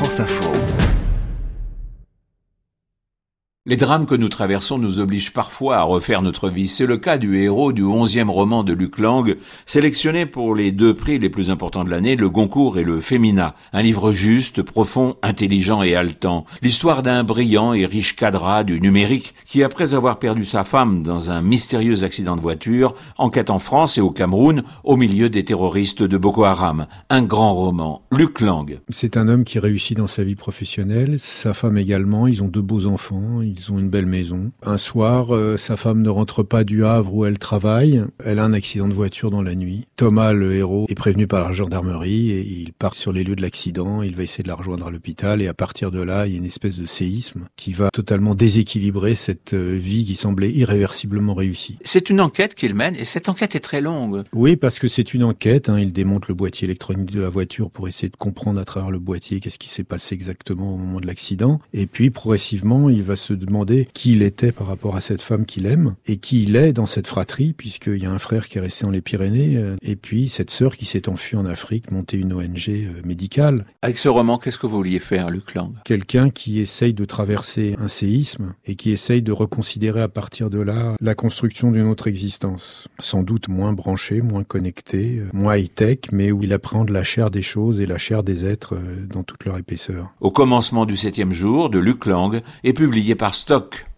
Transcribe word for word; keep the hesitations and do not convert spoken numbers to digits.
France Info. Les drames que nous traversons nous obligent parfois à refaire notre vie. C'est le cas du héros du onzième roman de Luc Lang, sélectionné pour les deux prix les plus importants de l'année, le Goncourt et le Femina. Un livre juste, profond, intelligent et haletant. L'histoire d'un brillant et riche cadra du numérique qui, après avoir perdu sa femme dans un mystérieux accident de voiture, enquête en France et au Cameroun au milieu des terroristes de Boko Haram. Un grand roman. Luc Lang. C'est un homme qui réussit dans sa vie professionnelle, sa femme également, ils ont deux beaux enfants. Ils ont une belle maison. Un soir, euh, sa femme ne rentre pas du Havre où elle travaille. Elle a un accident de voiture dans la nuit. Thomas, le héros, est prévenu par la gendarmerie et il part sur les lieux de l'accident. Il va essayer de la rejoindre à l'hôpital et à partir de là, il y a une espèce de séisme qui va totalement déséquilibrer cette vie qui semblait irréversiblement réussie. C'est une enquête qu'il mène et cette enquête est très longue. Oui, parce que c'est une enquête. Hein. Il démonte le boîtier électronique de la voiture pour essayer de comprendre à travers le boîtier qu'est-ce qui s'est passé exactement au moment de l'accident. Et puis, progressivement, il va se demander qui il était par rapport à cette femme qu'il aime et qui il est dans cette fratrie, puisqu'il y a un frère qui est resté dans les Pyrénées et puis cette sœur qui s'est enfuie en Afrique, monter une O N G médicale. Avec ce roman, qu'est-ce que vous vouliez faire, Luc Lang ? Quelqu'un qui essaye de traverser un séisme et qui essaye de reconsidérer à partir de là la construction d'une autre existence. Sans doute moins branchée, moins connectée, moins high-tech, mais où il appréhende la chair des choses et la chair des êtres dans toute leur épaisseur. Au commencement du septième jour de Luc Lang est publié par Stock.